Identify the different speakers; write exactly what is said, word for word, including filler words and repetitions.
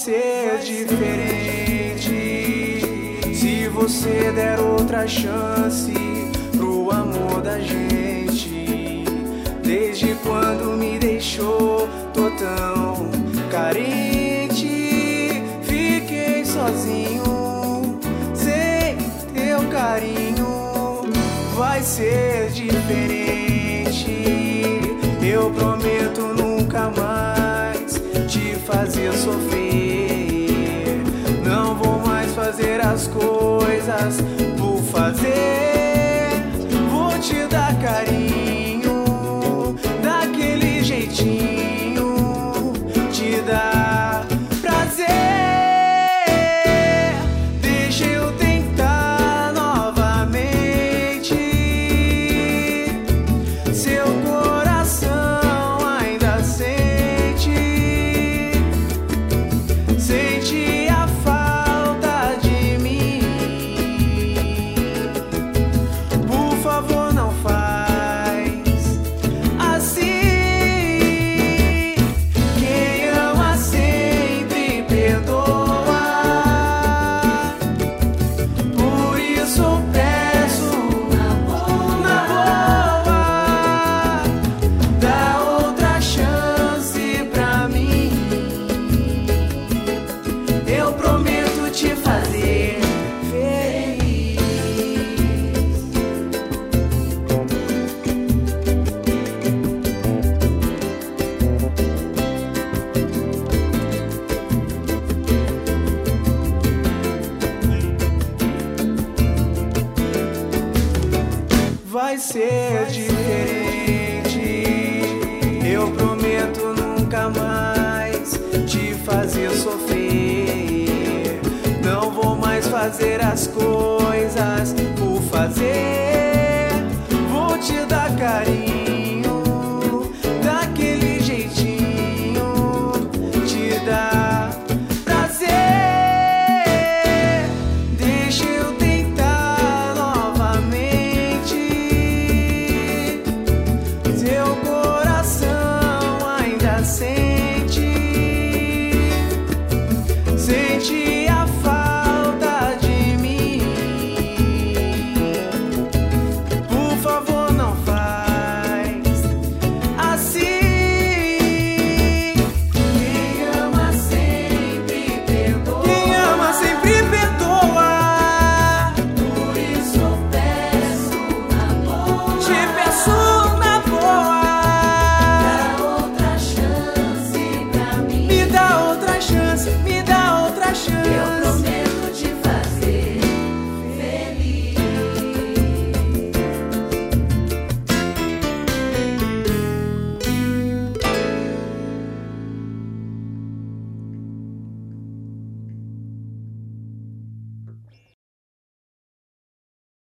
Speaker 1: ser diferente se você der outra chance pro amor da gente. Desde quando me deixou, tô tão carente. Fiquei sozinho, sem teu carinho. Vai ser diferente, eu prometo nunca mais te fazer sofrer. Não vou mais fazer as coisas por fazer. Vou te dar carinho, daquele jeitinho, te dar prazer. Deixa eu tentar novamente. Seu coração ainda sente, sente a falta de mim. Por favor, não faz assim. Quem ama sempre perdoa. Por isso eu peço, na boa, dá outra chance pra mim. Eu prometo te fazer feliz. Vai ser diferente, eu prometo nunca mais te fazer sofrer. Não vou mais fazer as coisas por fazer.